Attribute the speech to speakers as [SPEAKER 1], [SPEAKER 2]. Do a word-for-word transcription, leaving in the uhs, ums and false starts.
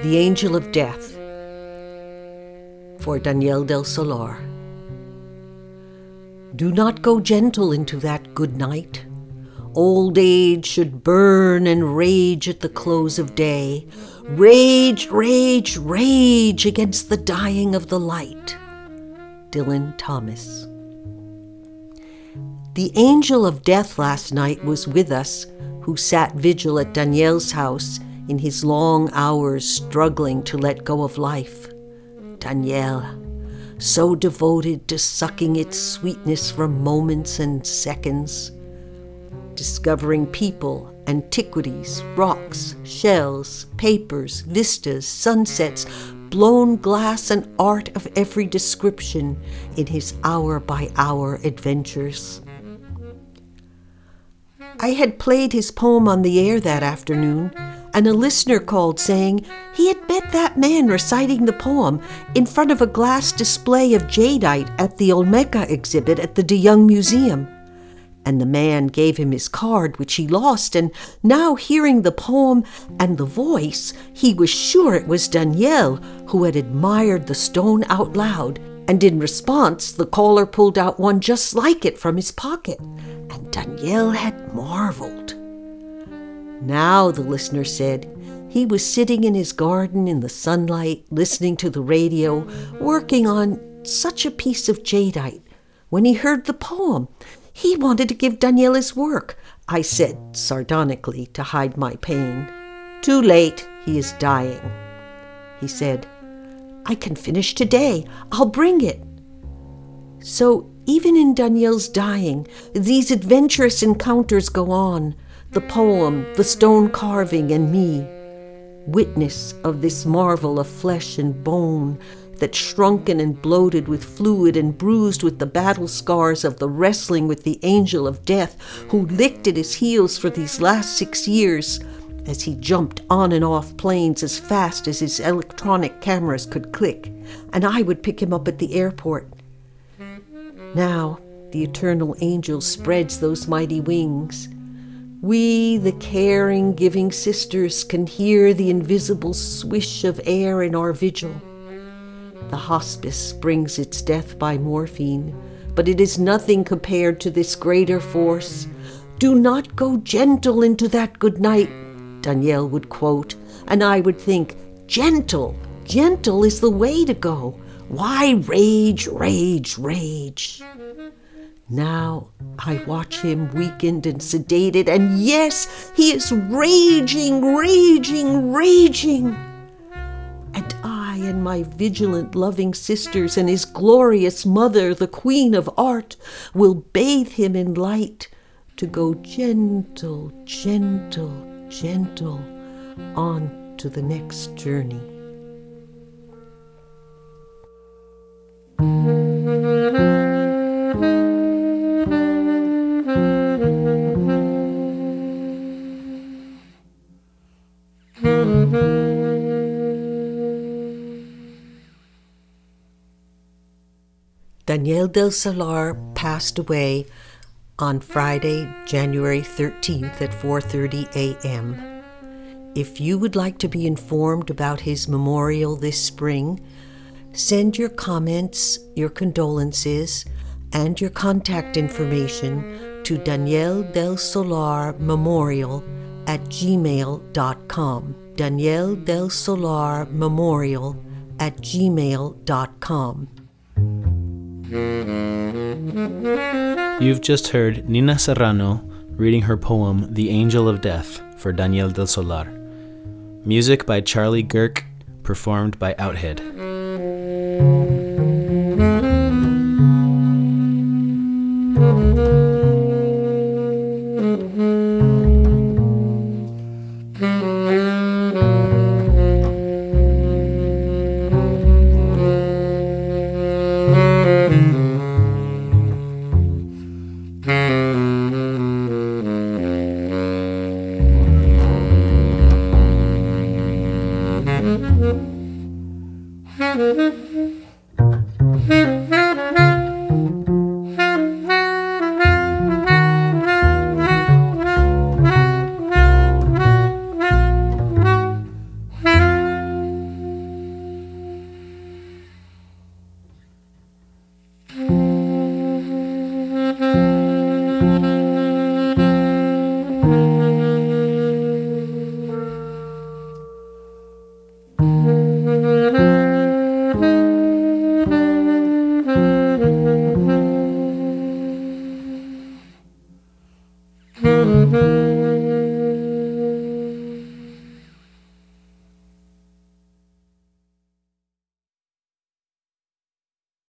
[SPEAKER 1] The Angel of Death, for Daniel del Solar. Do not go gentle into that good night. Old age should burn and rage at the close of day. Rage, rage, rage against the dying of the light. Dylan Thomas. The angel of death last night was with us, who sat vigil at Daniel's house in his long hours struggling to let go of life. Daniel, so devoted to sucking its sweetness from moments and seconds, discovering people, antiquities, rocks, shells, papers, vistas, sunsets, blown glass and art of every description in his hour-by-hour adventures. I had played his poem on the air that afternoon, and a listener called saying he had met that man reciting the poem in front of a glass display of jadeite at the Olmeca exhibit at the De Young Museum. And the man gave him his card, which he lost, and now hearing the poem and the voice, he was sure it was Daniel, who had admired the stone out loud, and in response the caller pulled out one just like it from his pocket, and Daniel had marveled. Now, the listener said, he was sitting in his garden in the sunlight, listening to the radio, working on such a piece of jadeite, when he heard the poem. He wanted to give Daniel his work, I said sardonically to hide my pain. Too late, he is dying. He said, I can finish today. I'll bring it. So even in Daniel's dying, these adventurous encounters go on, the poem, the stone carving, and me, witness of this marvel of flesh and bone, that shrunken and bloated with fluid and bruised with the battle scars of the wrestling with the angel of death, who licked at his heels for these last six years as he jumped on and off planes as fast as his electronic cameras could click, and I would pick him up at the airport. Now the eternal angel spreads those mighty wings. We, the caring, giving sisters, can hear the invisible swish of air in our vigil. The hospice brings its death by morphine, but it is nothing compared to this greater force. Do not go gentle into that good night, Daniel would quote, and I would think, gentle, gentle is the way to go. Why rage, rage, rage? Now I watch him weakened and sedated, and yes, he is raging, raging, raging. And I and my vigilant, loving sisters and his glorious mother, the queen of art, will bathe him in light to go gentle, gentle, gentle on to the next journey. Daniel del Solar passed away on Friday, January thirteenth at four thirty a.m. If you would like to be informed about his memorial this spring, send your comments, your condolences, and your contact information to Daniel del Solar Memorial at gmail dot com. Daniel del Solar Memorial at gmail dot com.
[SPEAKER 2] You've just heard Nina Serrano reading her poem The Angel of Death for Daniel del Solar. Music by Charlie Girk, performed by Outhead.
[SPEAKER 3] Mm-hmm.